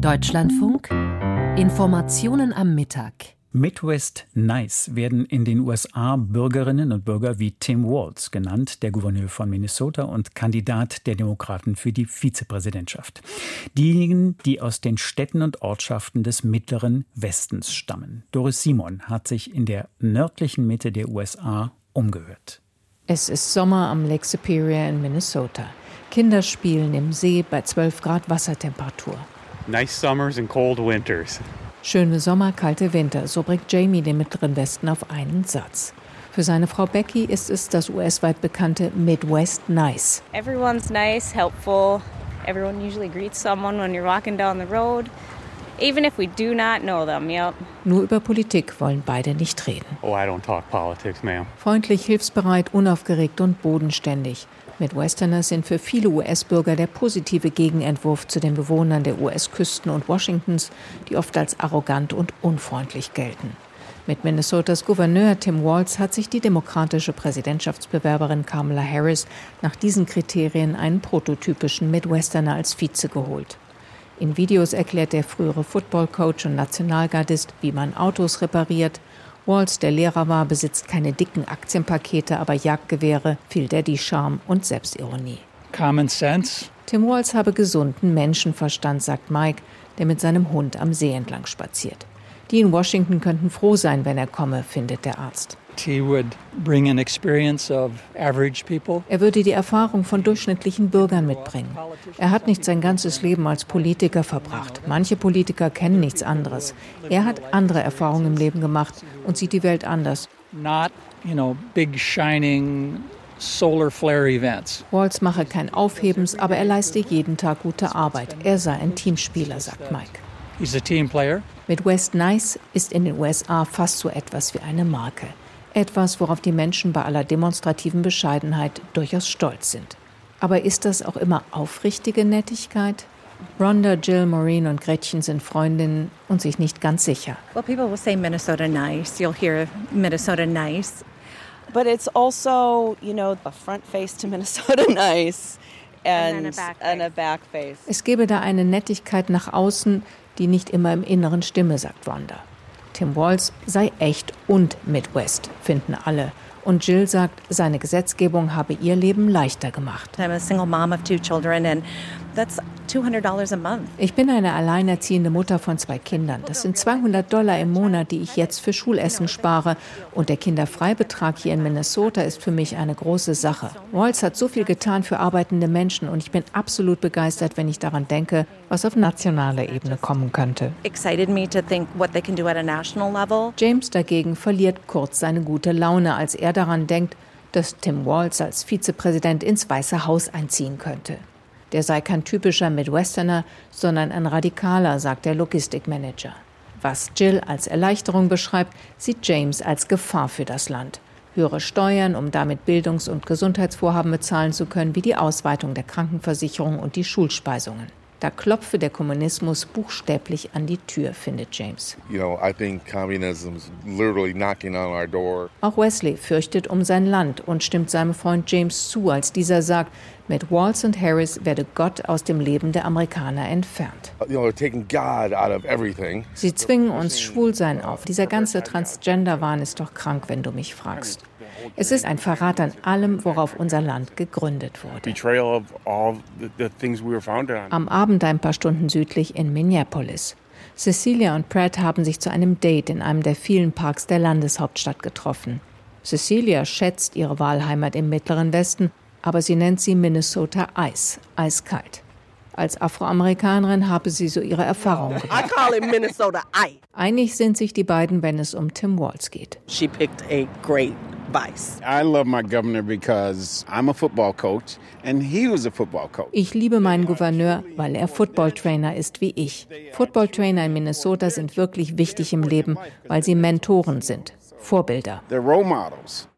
Deutschlandfunk. Informationen am Mittag. Midwest Nice werden in den USA Bürgerinnen und Bürger wie Tim Walz genannt, der Gouverneur von Minnesota und Kandidat der Demokraten für die Vizepräsidentschaft. Diejenigen, die aus den Städten und Ortschaften des mittleren Westens stammen. Doris Simon hat sich in der nördlichen Mitte der USA umgehört. Es ist Sommer am Lake Superior in Minnesota. Kinder spielen im See bei 12 Grad Wassertemperatur. Nice summers and cold winters. Schöne Sommer, kalte Winter, so bringt Jamie den mittleren Westen auf einen Satz. Für seine Frau Becky ist es das US-weit bekannte Midwest Nice. Everyone's nice, helpful. Everyone usually greets someone when you're walking down the road, even if we do not know them. Yep. Nur über Politik wollen beide nicht reden. Oh, I don't talk politics, ma'am. Freundlich, hilfsbereit, unaufgeregt und bodenständig. Midwesterners sind für viele US-Bürger der positive Gegenentwurf zu den Bewohnern der US-Küsten und Washingtons, die oft als arrogant und unfreundlich gelten. Mit Minnesotas Gouverneur Tim Walz hat sich die demokratische Präsidentschaftsbewerberin Kamala Harris nach diesen Kriterien einen prototypischen Midwesterner als Vize geholt. In Videos erklärt der frühere Footballcoach und Nationalgardist, wie man Autos repariert. Walz, der Lehrer war, besitzt keine dicken Aktienpakete, aber Jagdgewehre, viel Daddy-Charme und Selbstironie. Common sense. Tim Walz habe gesunden Menschenverstand, sagt Mike, der mit seinem Hund am See entlang spaziert. Die in Washington könnten froh sein, wenn er komme, findet der Arzt. He would bring an experience of average people. Er würde die Erfahrung von durchschnittlichen Bürgern mitbringen. Er hat nicht sein ganzes Leben als Politiker verbracht. Manche Politiker kennen nichts anderes. Er hat andere Erfahrungen im Leben gemacht und sieht die Welt anders. Not, big shining solar flare events. Walz mache kein Aufhebens, aber er leiste jeden Tag gute Arbeit. Er sei ein Teamspieler, sagt Mike. He's a team player. Midwest Nice ist in den USA fast so etwas wie eine Marke. Etwas, worauf die Menschen bei aller demonstrativen Bescheidenheit durchaus stolz sind. Aber ist das auch immer aufrichtige Nettigkeit? Rhonda, Jill, Maureen und Gretchen sind Freundinnen und sich nicht ganz sicher. Well, people will say Minnesota nice. You'll hear Minnesota nice. But it's also, a front face to Minnesota nice and a back face. Es gebe da eine Nettigkeit nach außen, die nicht immer im Inneren stimme, sagt Rhonda. Tim Walz sei echt und Midwest, finden alle. Und Jill sagt, seine Gesetzgebung habe ihr Leben leichter gemacht. I'm a single mom of 2 children and that's $200 a month. Ich bin eine alleinerziehende Mutter von 2 Kindern. Das sind $200 im Monat, die ich jetzt für Schulessen spare. Und der Kinderfreibetrag hier in Minnesota ist für mich eine große Sache. Walz hat so viel getan für arbeitende Menschen und ich bin absolut begeistert, wenn ich daran denke, was auf nationaler Ebene kommen könnte. Excited me to think what they can do at a national level. James dagegen verliert kurz seine gute Laune, als er daran denkt, dass Tim Walz als Vizepräsident ins Weiße Haus einziehen könnte. Der sei kein typischer Midwesterner, sondern ein Radikaler, sagt der Logistikmanager. Was Jill als Erleichterung beschreibt, sieht James als Gefahr für das Land. Höhere Steuern, um damit Bildungs- und Gesundheitsvorhaben bezahlen zu können, wie die Ausweitung der Krankenversicherung und die Schulspeisungen. Da klopfe der Kommunismus buchstäblich an die Tür, findet James. I think communism is literally knocking on our door. Auch Wesley fürchtet um sein Land und stimmt seinem Freund James zu, als dieser sagt, mit Walz und Harris werde Gott aus dem Leben der Amerikaner entfernt. Taking God out of everything. Sie zwingen uns Schwulsein auf. Dieser ganze Transgender-Wahn ist doch krank, wenn du mich fragst. Es ist ein Verrat an allem, worauf unser Land gegründet wurde. Am Abend ein paar Stunden südlich in Minneapolis. Cecilia und Pratt haben sich zu einem Date in einem der vielen Parks der Landeshauptstadt getroffen. Cecilia schätzt ihre Wahlheimat im Mittleren Westen, aber sie nennt sie Minnesota Eis, eiskalt. Als Afroamerikanerin habe sie so ihre Erfahrungen gemacht. I call it Minnesota Ice. Einig sind sich die beiden, wenn es um Tim Walz geht. She picked a great vice. I love my governor because I'm a football coach and he was a football coach. Ich liebe meinen Gouverneur, weil er Footballtrainer ist wie ich. Footballtrainer in Minnesota sind wirklich wichtig im Leben, weil sie Mentoren sind, Vorbilder. They're role models.